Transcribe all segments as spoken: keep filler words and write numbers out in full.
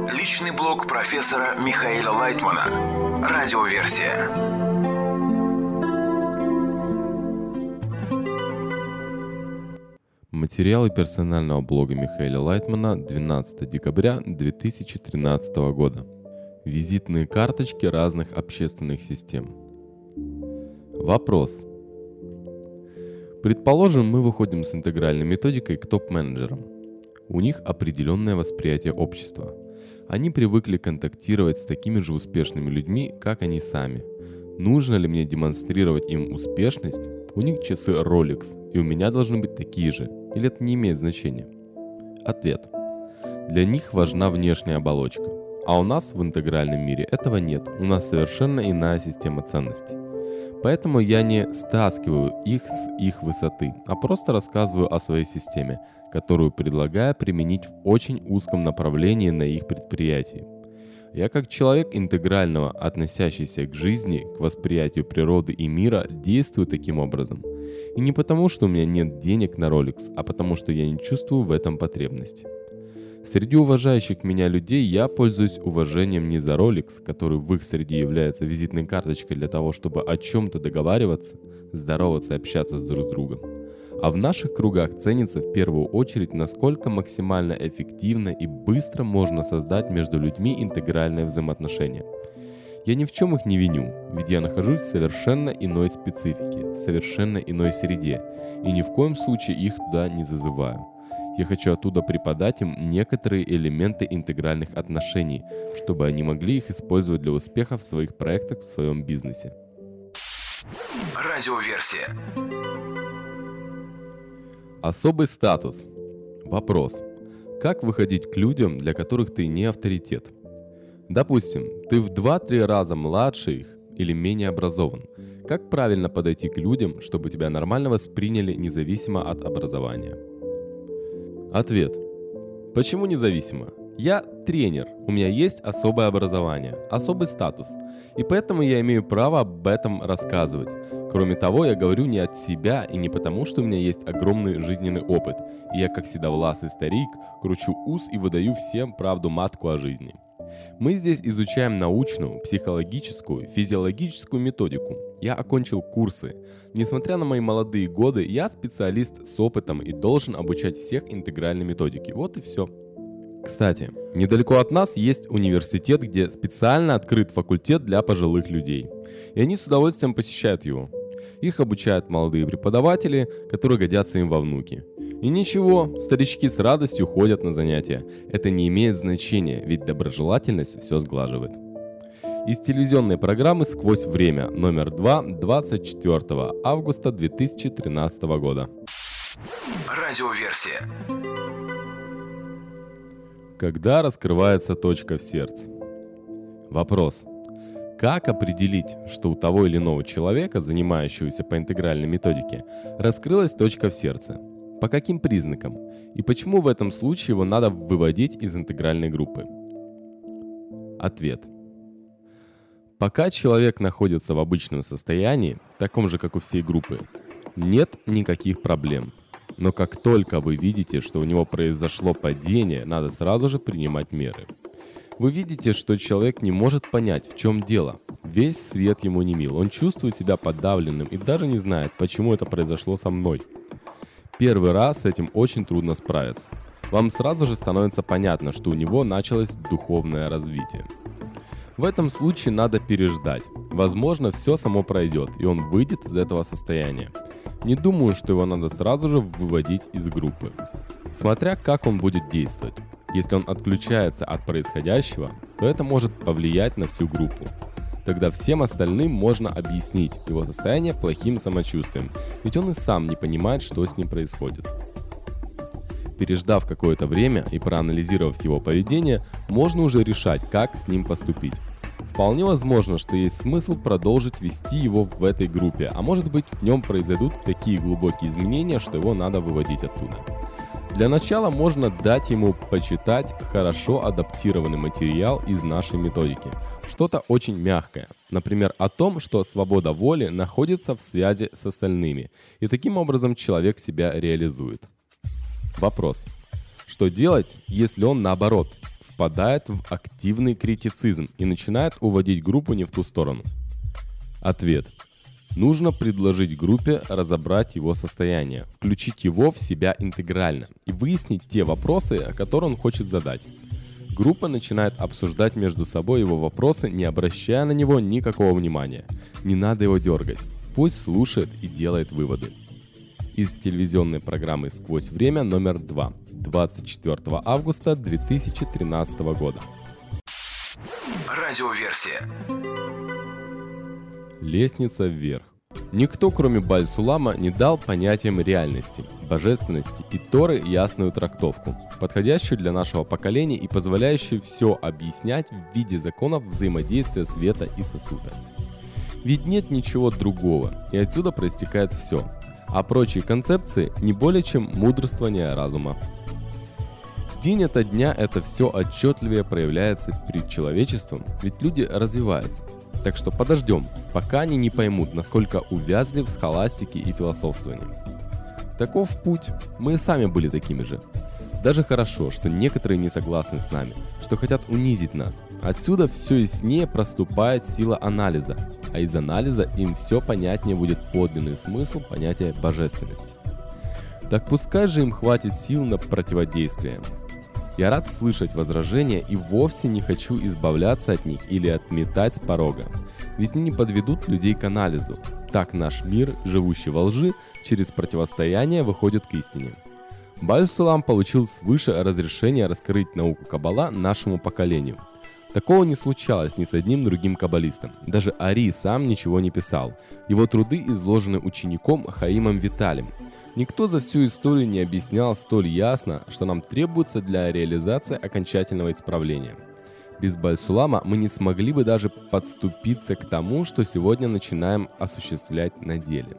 Личный блог профессора Михаила Лайтмана. Радиоверсия. Материалы персонального блога Михаила Лайтмана двенадцатого декабря две тысячи тринадцатого года. Визитные карточки разных общественных систем. Вопрос. Предположим, мы выходим с интегральной методикой к топ-менеджерам. У них определенное восприятие общества. Они привыкли контактировать с такими же успешными людьми, как они сами. Нужно ли мне демонстрировать им успешность? У них часы Rolex, и у меня должны быть такие же. Или это не имеет значения? Ответ. Для них важна внешняя оболочка. А у нас в интегральном мире этого нет. У нас совершенно иная система ценностей. Поэтому я не стаскиваю их с их высоты, а просто рассказываю о своей системе, которую предлагаю применить в очень узком направлении на их предприятии. Я как человек интегрального, относящийся к жизни, к восприятию природы и мира, действую таким образом. И не потому, что у меня нет денег на Rolex, а потому, что я не чувствую в этом потребности. Среди уважающих меня людей я пользуюсь уважением не за Rolex, который в их среде является визитной карточкой для того, чтобы о чем-то договариваться, здороваться и общаться друг с другом. А в наших кругах ценится в первую очередь, насколько максимально эффективно и быстро можно создать между людьми интегральные взаимоотношения. Я ни в чем их не виню, ведь я нахожусь в совершенно иной специфике, в совершенно иной среде, и ни в коем случае их туда не зазываю. Я хочу оттуда преподать им некоторые элементы интегральных отношений, чтобы они могли их использовать для успеха в своих проектах, в своем бизнесе. Радиоверсия. Особый статус. Вопрос. Как выходить к людям, для которых ты не авторитет? Допустим, ты в два-три раза младше их или менее образован. Как правильно подойти к людям, чтобы тебя нормально восприняли независимо от образования? Ответ. Почему независимо? Я тренер, у меня есть особое образование, особый статус, и поэтому я имею право об этом рассказывать. Кроме того, я говорю не от себя и не потому, что у меня есть огромный жизненный опыт, и я как седовласый старик кручу ус и выдаю всем правду матку о жизни. Мы здесь изучаем научную, психологическую, физиологическую методику. Я окончил курсы. Несмотря на мои молодые годы, я специалист с опытом и должен обучать всех интегральной методике. Вот и все. Кстати, недалеко от нас есть университет, где специально открыт факультет для пожилых людей. И они с удовольствием посещают его. Их обучают молодые преподаватели, которые годятся им во внуки. И ничего, старички с радостью ходят на занятия. Это не имеет значения, ведь доброжелательность все сглаживает. Из телевизионной программы «Сквозь время» номер два двадцать четвёртого августа две тысячи тринадцатого года. Радиоверсия. Когда раскрывается точка в сердце? Вопрос. Как определить, что у того или иного человека, занимающегося по интегральной методике, раскрылась точка в сердце? По каким признакам? И почему в этом случае его надо выводить из интегральной группы? Ответ. Пока человек находится в обычном состоянии, таком же, как у всей группы, нет никаких проблем. Но как только вы видите, что у него произошло падение, надо сразу же принимать меры. Вы видите, что человек не может понять, в чем дело. Весь свет ему не мил, он чувствует себя подавленным и даже не знает, почему это произошло со мной. Первый раз с этим очень трудно справиться. Вам сразу же становится понятно, что у него началось духовное развитие. В этом случае надо переждать. Возможно, все само пройдет, и он выйдет из этого состояния. Не думаю, что его надо сразу же выводить из группы. Смотря как он будет действовать. Если он отключается от происходящего, то это может повлиять на всю группу. Тогда всем остальным можно объяснить его состояние плохим самочувствием, ведь он и сам не понимает, что с ним происходит. Переждав какое-то время и проанализировав его поведение, можно уже решать, как с ним поступить. Вполне возможно, что есть смысл продолжить вести его в этой группе, а может быть, в нем произойдут такие глубокие изменения, что его надо выводить оттуда. Для начала можно дать ему почитать хорошо адаптированный материал из нашей методики. Что-то очень мягкое. Например, о том, что свобода воли находится в связи с остальными. И таким образом человек себя реализует. Вопрос. Что делать, если он наоборот, в впадает в активный критицизм и начинает уводить группу не в ту сторону? Ответ. Нужно предложить группе разобрать его состояние, включить его в себя интегрально и выяснить те вопросы, которые он хочет задать. Группа начинает обсуждать между собой его вопросы, не обращая на него никакого внимания. Не надо его дергать. Пусть слушает и делает выводы. Из телевизионной программы «Сквозь время» номер два. двадцать четвёртого августа две тысячи тринадцатого года. Радиоверсия. Лестница вверх. Никто, кроме Баль-Сулама, не дал понятиям реальности, божественности и Торы ясную трактовку, подходящую для нашего поколения и позволяющую все объяснять в виде законов взаимодействия света и сосуда. Ведь нет ничего другого, и отсюда проистекает все, а прочие концепции не более чем мудрствование разума. День ото дня это все отчетливее проявляется перед человечеством, ведь люди развиваются. Так что подождем, пока они не поймут, насколько увязли в схоластике и философствовании. Таков путь, мы и сами были такими же. Даже хорошо, что некоторые не согласны с нами, что хотят унизить нас. Отсюда все яснее проступает сила анализа, а из анализа им все понятнее будет подлинный смысл понятия божественности. Так пускай же им хватит сил на противодействие. Я рад слышать возражения и вовсе не хочу избавляться от них или отметать с порога. Ведь они не подведут людей к анализу. Так наш мир, живущий во лжи, через противостояние выходит к истине. Баль-Сулам получил свыше разрешение раскрыть науку Каббала нашему поколению. Такого не случалось ни с одним другим каббалистом. Даже Ари сам ничего не писал. Его труды изложены учеником Хаимом Виталем. Никто за всю историю не объяснял столь ясно, что нам требуется для реализации окончательного исправления. Без Баль-Сулама мы не смогли бы даже подступиться к тому, что сегодня начинаем осуществлять на деле.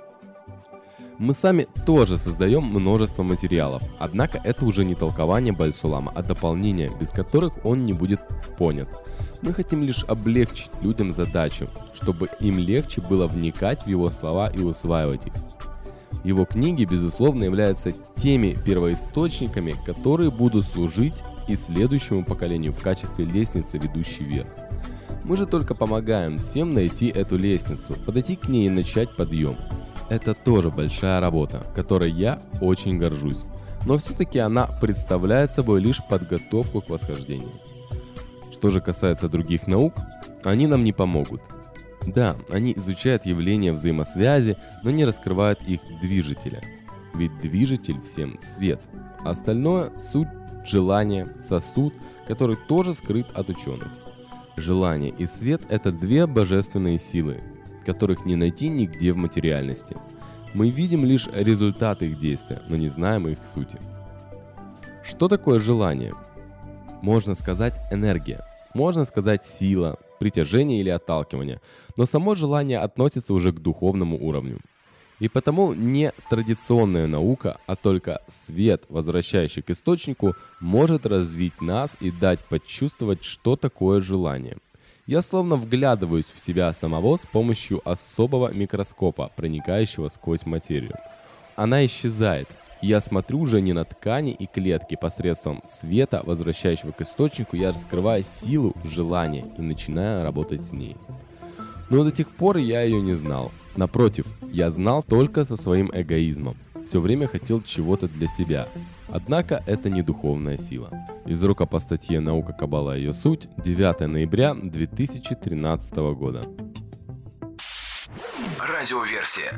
Мы сами тоже создаем множество материалов, однако это уже не толкование Баль-Сулама, а дополнения, без которых он не будет понят. Мы хотим лишь облегчить людям задачу, чтобы им легче было вникать в его слова и усваивать их. Его книги, безусловно, являются теми первоисточниками, которые будут служить и следующему поколению в качестве лестницы, ведущей вверх. Мы же только помогаем всем найти эту лестницу, подойти к ней и начать подъем. Это тоже большая работа, которой я очень горжусь, но все-таки она представляет собой лишь подготовку к восхождению. Что же касается других наук, они нам не помогут. Да, они изучают явления взаимосвязи, но не раскрывают их движителя. Ведь движитель всем свет. Остальное – суть желания, сосуд, который тоже скрыт от ученых. Желание и свет – это две божественные силы, которых не найти нигде в материальности. Мы видим лишь результат их действия, но не знаем их сути. Что такое желание? Можно сказать энергия, можно сказать сила, притяжение или отталкивание, но само желание относится уже к духовному уровню. И потому не традиционная наука, а только свет, возвращающий к источнику, может развить нас и дать почувствовать, что такое желание. Я словно вглядываюсь в себя самого с помощью особого микроскопа, проникающего сквозь материю. Она исчезает. Я смотрю уже не на ткани и клетки, посредством света, возвращающего к источнику, я раскрываю силу желания и начинаю работать с ней. Но до тех пор я ее не знал. Напротив, я знал только со своим эгоизмом. Все время хотел чего-то для себя. Однако это не духовная сила. Из урока по статье «Наука Каббала и ее суть», девятого ноября две тысячи тринадцатого года. Радиоверсия.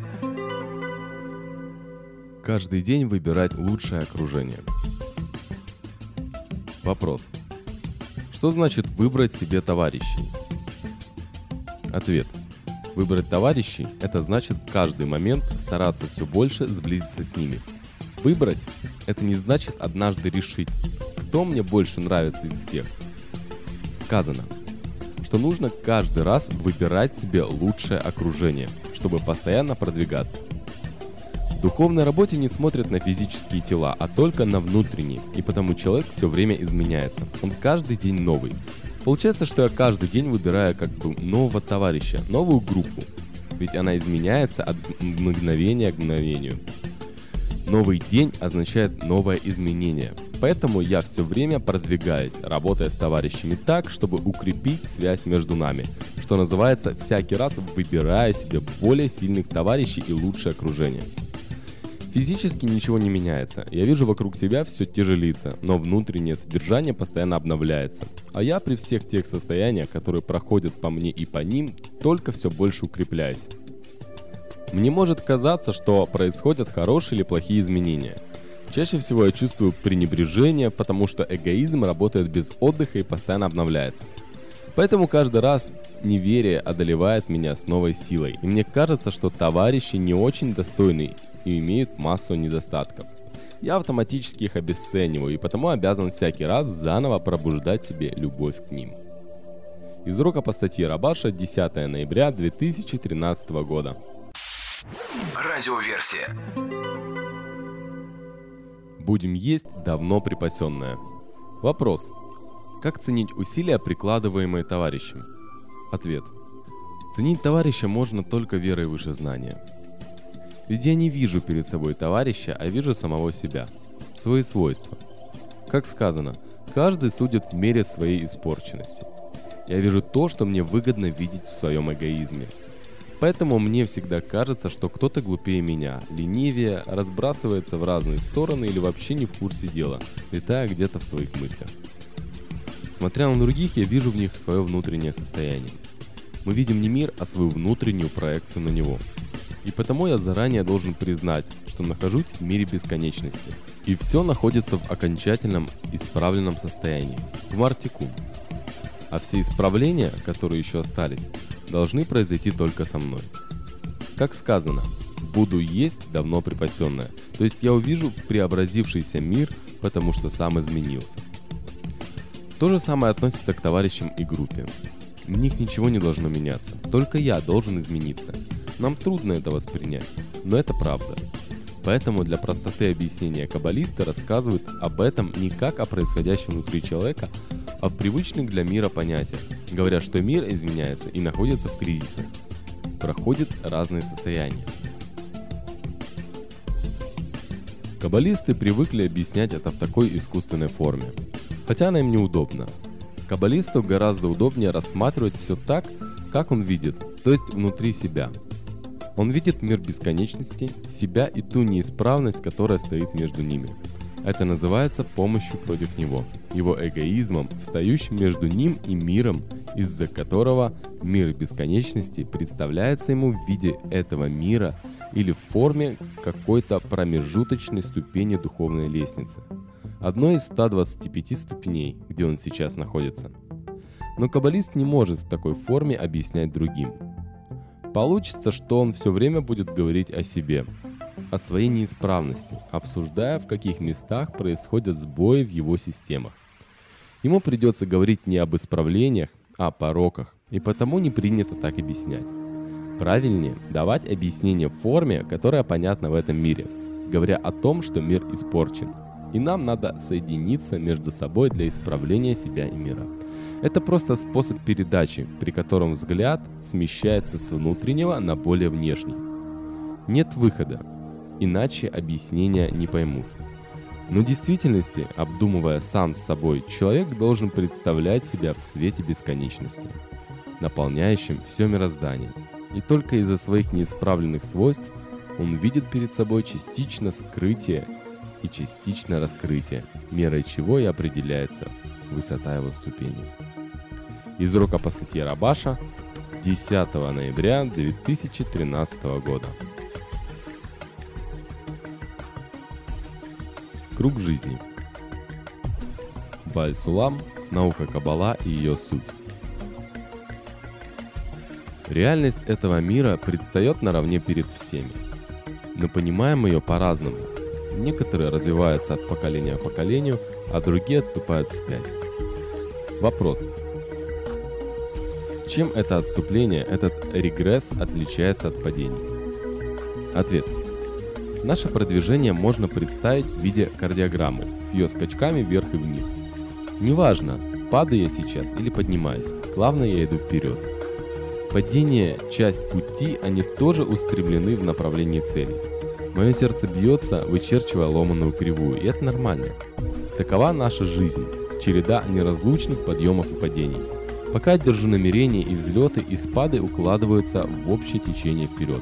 Каждый день выбирать лучшее окружение. Вопрос. Что значит выбрать себе товарищей? Ответ. Выбрать товарищей – это значит в каждый момент стараться все больше сблизиться с ними. Выбрать – это не значит однажды решить, кто мне больше нравится из всех. Сказано, что нужно каждый раз выбирать себе лучшее окружение, чтобы постоянно продвигаться. В духовной работе не смотрят на физические тела, а только на внутренние, и потому человек все время изменяется. Он каждый день новый. Получается, что я каждый день выбираю как бы нового товарища, новую группу, ведь она изменяется от мгновения к мгновению. Новый день означает новое изменение. Поэтому я все время продвигаюсь, работая с товарищами так, чтобы укрепить связь между нами, что называется, всякий раз выбирая себе более сильных товарищей и лучшее окружение. Физически ничего не меняется, я вижу вокруг себя все те же лица, но внутреннее содержание постоянно обновляется. А я при всех тех состояниях, которые проходят по мне и по ним, только все больше укрепляюсь. Мне может казаться, что происходят хорошие или плохие изменения. Чаще всего я чувствую пренебрежение, потому что эгоизм работает без отдыха и постоянно обновляется. Поэтому каждый раз неверие одолевает меня с новой силой, и мне кажется, что товарищи не очень достойны и имеют массу недостатков. Я автоматически их обесцениваю, и потому обязан всякий раз заново пробуждать в себе любовь к ним. Из урока по статье Рабаша, десятое ноября две тысячи тринадцатого года. Радиоверсия. Будем есть давно припасенное. Вопрос. Как ценить усилия, прикладываемые товарищем? Ответ. Ценить товарища можно только верой выше знания. Ведь я не вижу перед собой товарища, а вижу самого себя, свои свойства. Как сказано, каждый судит в мере своей испорченности. Я вижу то, что мне выгодно видеть в своем эгоизме. Поэтому мне всегда кажется, что кто-то глупее меня, ленивее, разбрасывается в разные стороны или вообще не в курсе дела, летая где-то в своих мыслях. Смотря на других, я вижу в них свое внутреннее состояние. Мы видим не мир, а свою внутреннюю проекцию на него. И потому я заранее должен признать, что нахожусь в мире бесконечности. И все находится в окончательном исправленном состоянии, в мартикум. А все исправления, которые еще остались, должны произойти только со мной. Как сказано, буду есть давно припасенное, то есть я увижу преобразившийся мир, потому что сам изменился. То же самое относится к товарищам и группе. В них ничего не должно меняться, только я должен измениться. Нам трудно это воспринять, но это правда. Поэтому для простоты объяснения каббалисты рассказывают об этом не как о происходящем внутри человека, а в привычных для мира понятиях, говоря, что мир изменяется и находится в кризисе, проходит разные состояния. Каббалисты привыкли объяснять это в такой искусственной форме, хотя она им неудобна. Каббалисту гораздо удобнее рассматривать все так, как он видит, то есть внутри себя. Он видит мир бесконечности, себя и ту неисправность, которая стоит между ними. Это называется помощью против него, его эгоизмом, встающим между ним и миром, из-за которого мир бесконечности представляется ему в виде этого мира или в форме какой-то промежуточной ступени духовной лестницы, одной из ста двадцати пяти ступеней, где он сейчас находится. Но каббалист не может в такой форме объяснять другим. Получится, что он все время будет говорить о себе, о своей неисправности, обсуждая, в каких местах происходят сбои в его системах. Ему придется говорить не об исправлениях, а о пороках, и потому не принято так объяснять. Правильнее давать объяснение в форме, которая понятна в этом мире, говоря о том, что мир испорчен, и нам надо соединиться между собой для исправления себя и мира. Это просто способ передачи, при котором взгляд смещается с внутреннего на более внешний. Нет выхода, иначе объяснения не поймут. Но в действительности, обдумывая сам с собой, человек должен представлять себя в свете бесконечности, наполняющем все мироздание. И только из-за своих неисправленных свойств он видит перед собой частично скрытие и частично раскрытие, мерой чего и определяется высота его ступени. Из урока по статье Рабаша, десятого ноября две тысячи тринадцатого года. Круг жизни. Бааль-Сулам, наука Каббала и ее суть. Реальность этого мира предстает наравне перед всеми. Но понимаем ее по-разному. Некоторые развиваются от поколения к поколению, а другие отступают вспять. Вопрос. Чем это отступление, этот регресс отличается от падения? Ответ. Наше продвижение можно представить в виде кардиограммы с ее скачками вверх и вниз. Неважно, падаю я сейчас или поднимаюсь, главное, я иду вперед. Падение – часть пути, они тоже устремлены в направлении цели. Мое сердце бьется, вычерчивая ломаную кривую, и это нормально. Такова наша жизнь, череда неразлучных подъемов и падений. Пока я держу намерения, и взлеты, и спады укладываются в общее течение вперед.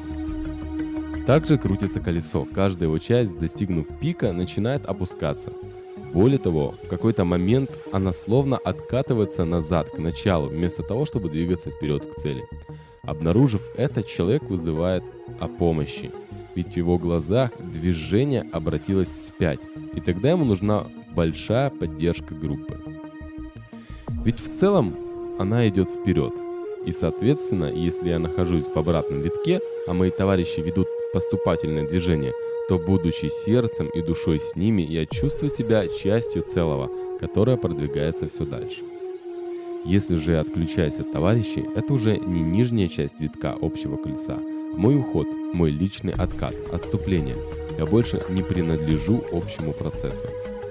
Также крутится колесо, каждая его часть, достигнув пика, начинает опускаться. Более того, в какой-то момент она словно откатывается назад, к началу, вместо того, чтобы двигаться вперед к цели. Обнаружив это, человек вызывает о помощи, ведь в его глазах движение обратилось вспять, и тогда ему нужна большая поддержка группы. Ведь в целом она идет вперед, и соответственно, если я нахожусь в обратном витке, а мои товарищи ведут поступательное движение, то, будучи сердцем и душой с ними, я чувствую себя частью целого, которое продвигается все дальше. Если же я отключаюсь от товарищей, это уже не нижняя часть витка общего колеса, а мой уход, мой личный откат, отступление. Я больше не принадлежу общему процессу.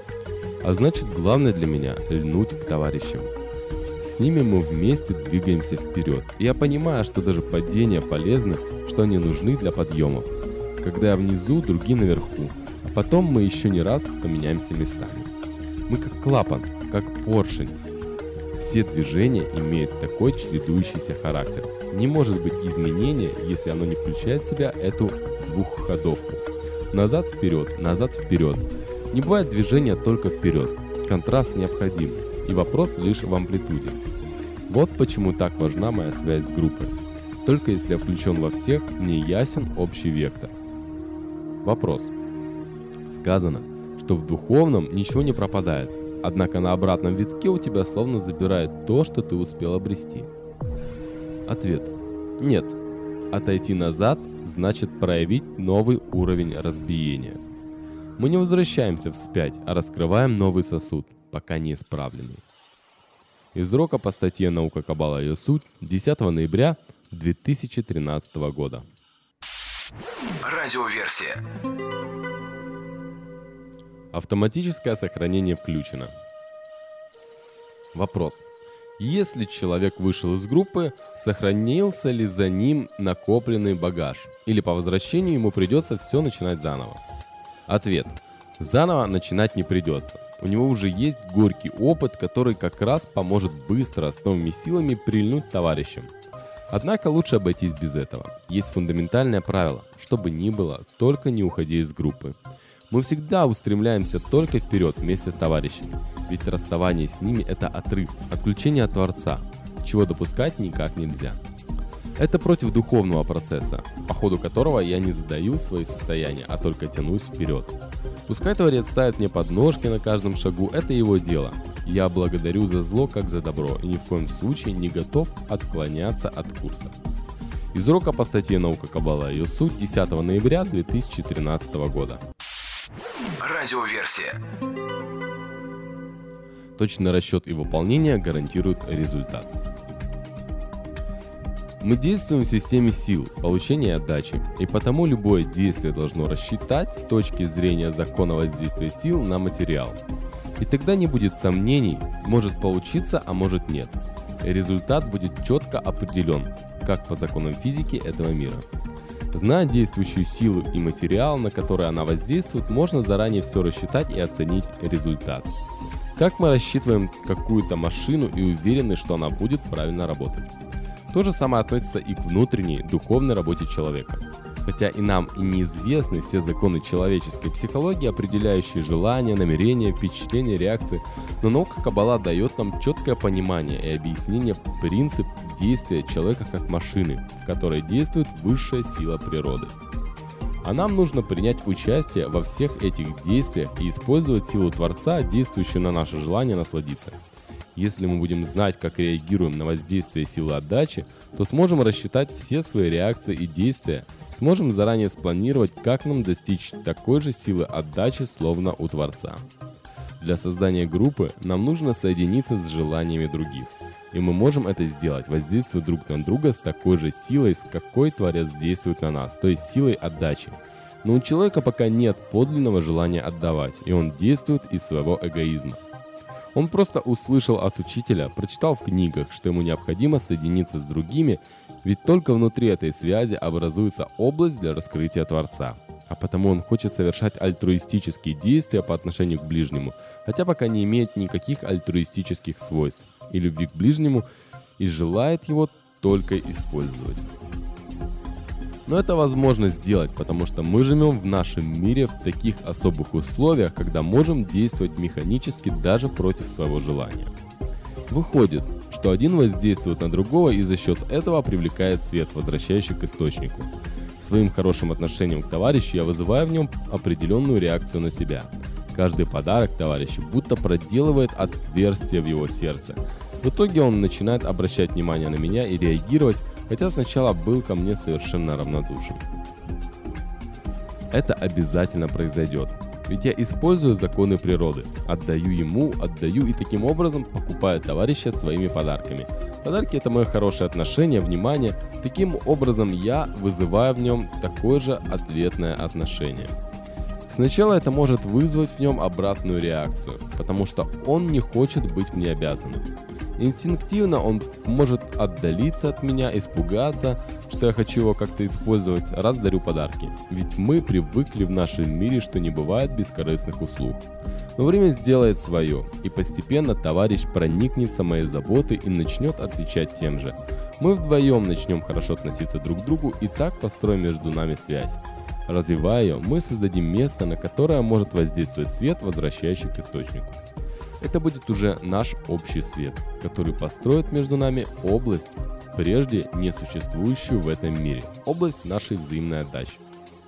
А значит, главное для меня – льнуть к товарищам. С ними мы вместе двигаемся вперед. И я понимаю, что даже падения полезны, что они нужны для подъемов. Когда я внизу, другие наверху, а потом мы еще не раз поменяемся местами. Мы как клапан, как поршень. Все движения имеют такой чередующийся характер. Не может быть изменения, если оно не включает в себя эту двухходовку. Назад-вперед, назад-вперед. Не бывает движения только вперед. Контраст необходим, и вопрос лишь в амплитуде. Вот почему так важна моя связь с группой. Только если я включен во всех, мне ясен общий вектор. Вопрос. Сказано, что в духовном ничего не пропадает, однако на обратном витке у тебя словно забирают то, что ты успел обрести. Ответ. Нет. Отойти назад значит проявить новый уровень разбиения. Мы не возвращаемся вспять, а раскрываем новый сосуд, пока не исправленный. Из урока по статье «Наука Каббала и ее суть» десятого ноября две тысячи тринадцатого года. Радиоверсия. Автоматическое сохранение включено. Вопрос. Если человек вышел из группы, сохранился ли за ним накопленный багаж? Или по возвращению ему придется все начинать заново? Ответ. Заново начинать не придется. У него уже есть горький опыт, который как раз поможет быстро с новыми силами прильнуть товарищам. Однако лучше обойтись без этого. Есть фундаментальное правило, что бы ни было, только не уходи из группы. Мы всегда устремляемся только вперед вместе с товарищами, ведь расставание с ними – это отрыв, отключение от Творца, чего допускать никак нельзя. Это против духовного процесса, по ходу которого я не задаю свои состояния, а только тянусь вперед. Пускай Творец ставит мне подножки на каждом шагу, это его дело. Я благодарю за зло, как за добро, и ни в коем случае не готов отклоняться от курса. Из урока по статье «Наука Каббала и ее суть» десятого ноября две тысячи тринадцатого года. Радиоверсия. Точный расчет и выполнение гарантируют результат. Мы действуем в системе сил, получения и отдачи, и потому любое действие должно рассчитать с точки зрения закона воздействия сил на материал. И тогда не будет сомнений, может получиться, а может нет. Результат будет четко определен, как по законам физики этого мира. Зная действующую силу и материал, на который она воздействует, можно заранее все рассчитать и оценить результат. Как мы рассчитываем какую-то машину и уверены, что она будет правильно работать. То же самое относится и к внутренней, духовной работе человека. Хотя и нам и неизвестны все законы человеческой психологии, определяющие желания, намерения, впечатления, реакции, но наука Каббала дает нам четкое понимание и объяснение принципа действия человека как машины, в которой действует высшая сила природы. А нам нужно принять участие во всех этих действиях и использовать силу Творца, действующую на наше желание насладиться. Если мы будем знать, как реагируем на воздействие силы отдачи, то сможем рассчитать все свои реакции и действия, сможем заранее спланировать, как нам достичь такой же силы отдачи, словно у Творца. Для создания группы нам нужно соединиться с желаниями других, и мы можем это сделать, воздействуя друг на друга с такой же силой, с какой Творец действует на нас, то есть силой отдачи. Но у человека пока нет подлинного желания отдавать, и он действует из своего эгоизма. Он просто услышал от учителя, прочитал в книгах, что ему необходимо соединиться с другими, ведь только внутри этой связи образуется область для раскрытия Творца. а потому он хочет совершать альтруистические действия по отношению к ближнему, хотя пока не имеет никаких альтруистических свойств и любви к ближнему и желает его только использовать. Но это возможно сделать, потому что мы живем в нашем мире в таких особых условиях, когда можем действовать механически даже против своего желания. Выходит, что один воздействует на другого и за счет этого привлекает свет, возвращающий к источнику. Своим хорошим отношением к товарищу я вызываю в нем определенную реакцию на себя. Каждый подарок товарищу будто проделывает отверстие в его сердце. В итоге он начинает обращать внимание на меня и реагировать, хотя сначала был ко мне совершенно равнодушен. Это обязательно произойдет, ведь я использую законы природы, отдаю ему, отдаю и таким образом покупаю товарища своими подарками. Подарки – это мое хорошее отношение, внимание, таким образом я вызываю в нем такое же ответное отношение. Сначала это может вызвать в нем обратную реакцию, потому что он не хочет быть мне обязанным. Инстинктивно он может отдалиться от меня, испугаться, что я хочу его как-то использовать, раз дарю подарки. Ведь мы привыкли в нашем мире, что не бывает бескорыстных услуг. Но время сделает свое, и постепенно товарищ проникнется моей заботой и начнет отвечать тем же. Мы вдвоем начнем хорошо относиться друг к другу и так построим между нами связь. Развивая ее, мы создадим место, на которое может воздействовать свет, возвращающий к источнику. Это будет уже наш общий свет, который построит между нами область, прежде не существующую в этом мире, область нашей взаимной отдачи.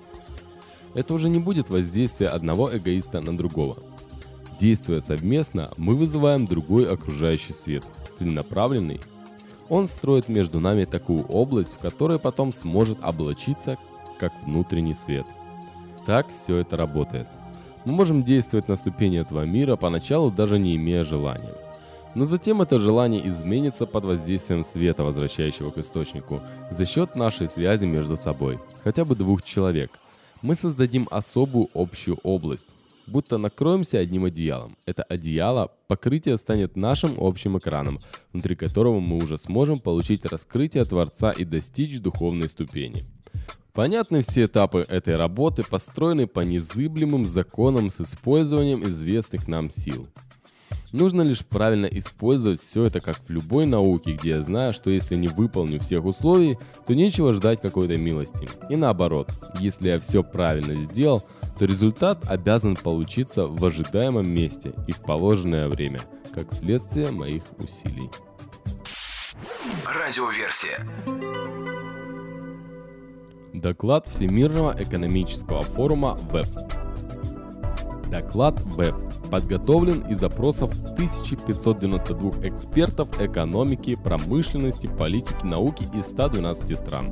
Это уже не будет воздействие одного эгоиста на другого. Действуя совместно, мы вызываем другой окружающий свет, целенаправленный. Он строит между нами такую область, в которой потом сможет облачиться как внутренний свет. Так все это работает. Мы можем действовать на ступени этого мира, поначалу даже не имея желания. Но затем это желание изменится под воздействием света, возвращающего к источнику, за счет нашей связи между собой, хотя бы двух человек. Мы создадим особую общую область, будто накроемся одним одеялом. Это одеяло, покрытие станет нашим общим экраном, внутри которого мы уже сможем получить раскрытие Творца и достичь духовной ступени. Понятны все этапы этой работы, построены по незыблемым законам с использованием известных нам сил. Нужно лишь правильно использовать все это, как в любой науке, где я знаю, что если не выполню всех условий, то нечего ждать какой-то милости. И наоборот, если я все правильно сделал, то результат обязан получиться в ожидаемом месте и в положенное время, как следствие моих усилий. Радиоверсия. Доклад Всемирного экономического форума вэ и эф. Доклад вэ и эф подготовлен из опросов тысяча пятьсот девяноста двух экспертов экономики, промышленности, политики, науки из ста двенадцати стран.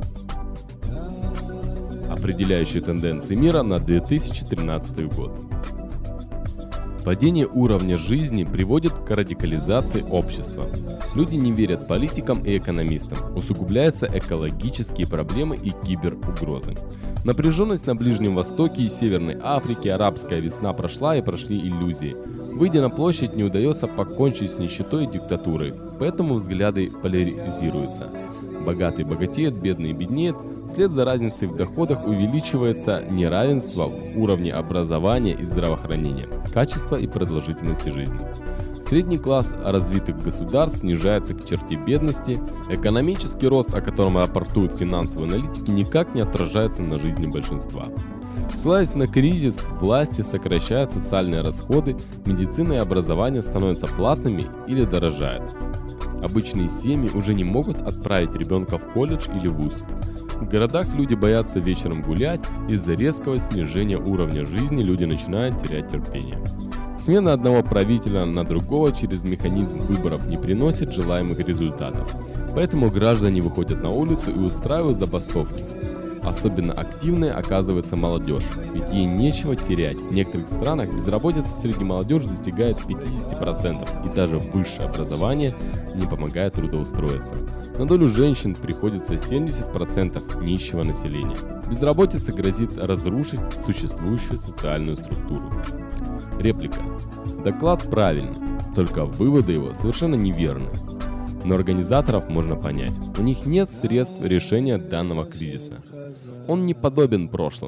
Определяющие тенденции мира на две тысячи тринадцатый год. Падение уровня жизни приводит к радикализации общества. Люди не верят политикам и экономистам. Усугубляются экологические проблемы и киберугрозы. Напряженность на Ближнем Востоке и Северной Африке, арабская весна прошла и прошли иллюзии. Выйдя на площадь, не удается покончить с нищетой и диктатурой, поэтому взгляды поляризируются. Богатый богатеет, бедный беднеет. Вслед за разницей в доходах увеличивается неравенство в уровне образования и здравоохранения, качества и продолжительности жизни. Средний класс развитых государств снижается к черте бедности, экономический рост, о котором рапортуют финансовые аналитики, никак не отражается на жизни большинства. Ссылаясь на кризис, власти сокращают социальные расходы, медицина и образование становятся платными или дорожают. Обычные семьи уже не могут отправить ребенка в колледж или вуз. В городах люди боятся вечером гулять, из-за резкого снижения уровня жизни люди начинают терять терпение. Смена одного правителя на другого через механизм выборов не приносит желаемых результатов, поэтому граждане выходят на улицу и устраивают забастовки. Особенно активной оказывается молодежь, ведь ей нечего терять. В некоторых странах безработица среди молодежи достигает пятьдесят процентов, и даже высшее образование не помогает трудоустроиться. На долю женщин приходится семьдесят процентов нищего населения. Безработица грозит разрушить существующую социальную структуру. Реплика. Доклад правильный, только выводы его совершенно неверны. Но организаторов можно понять. У них нет средств решения данного кризиса. Он не подобен прошлым.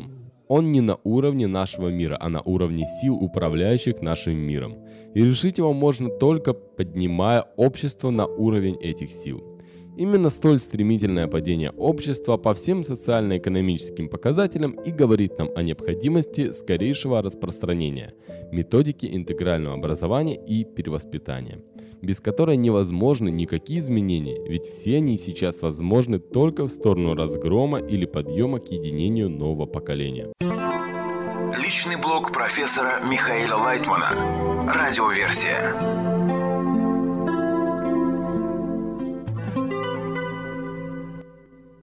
он не на уровне нашего мира, а на уровне сил, управляющих нашим миром. И решить его можно только поднимая общество на уровень этих сил. Именно столь стремительное падение общества по всем социально-экономическим показателям и говорит нам о необходимости скорейшего распространения методики интегрального образования и перевоспитания, без которой невозможны никакие изменения, ведь все они сейчас возможны только в сторону разгрома или подъема к единению нового поколения. Личный блог профессора Михаила Лайтмана. Радиоверсия.